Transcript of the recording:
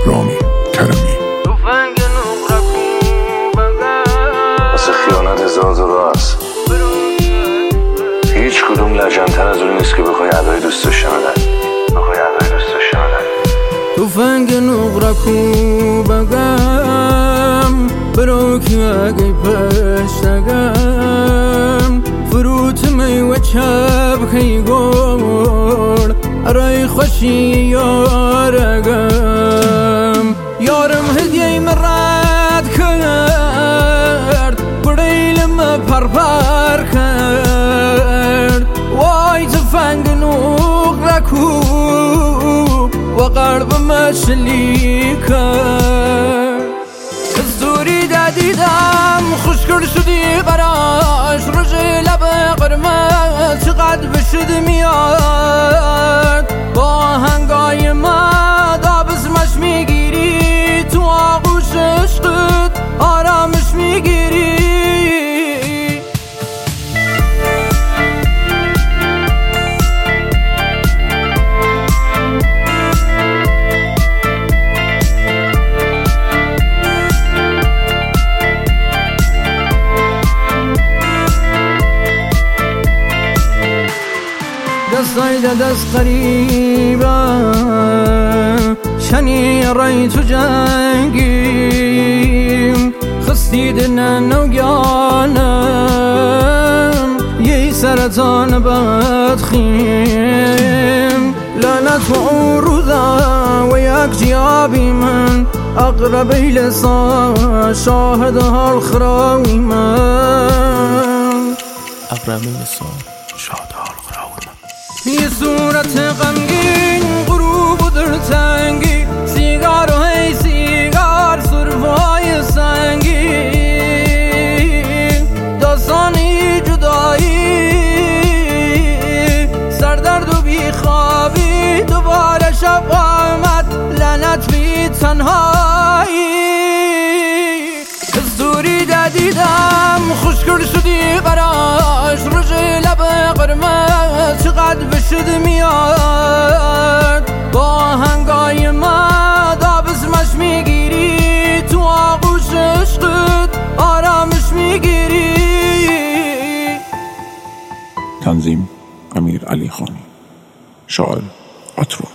رامی کرمی. واسه خیانت هزار تا راه است، هیچ کدوم لجن‌تر از اون نیست که بخوای ادای دوست داشتن توفنگ نقرکو بگم برو که اگه پشتگم فروت میوه چپ خی گل ارای خوشی یارگم یارم هدیه مرد کرد بریلم پرپر کرد وای توفنگ نقرکو و قلبم شلی کرد زوری دادیدم خوشگل شدی قراش رجی لب قرمز چقدر بشد میاد با هنگای ما دابزمش میگیری تو آغوش عشقت آرامش میگیری دستای دست قریبا شنی رای تو جنگیم خستی دنن و گیانم یه سرطان بدخیم لعنت و عروضا و یک جیابی من اقربی لسان شاهد حال خراوی من اقربی لسان شاهد حال خراوی من یه صورت غمگین غروب و دلتنگی سیگار و هی سیگار سرفای سنگین داستانی جدایی سردرد و بیخوابی دوباره شب آمد لعنت بی تنهایی زوری دادیدم خوشگل شدی قراش رجی لب قرمز چقدر بشد میاد با هنگای ما دابزمش میگیری تو آغوش عشقت آرامش میگیری. تنظیم امیر علی خانی، شاعر عطرو.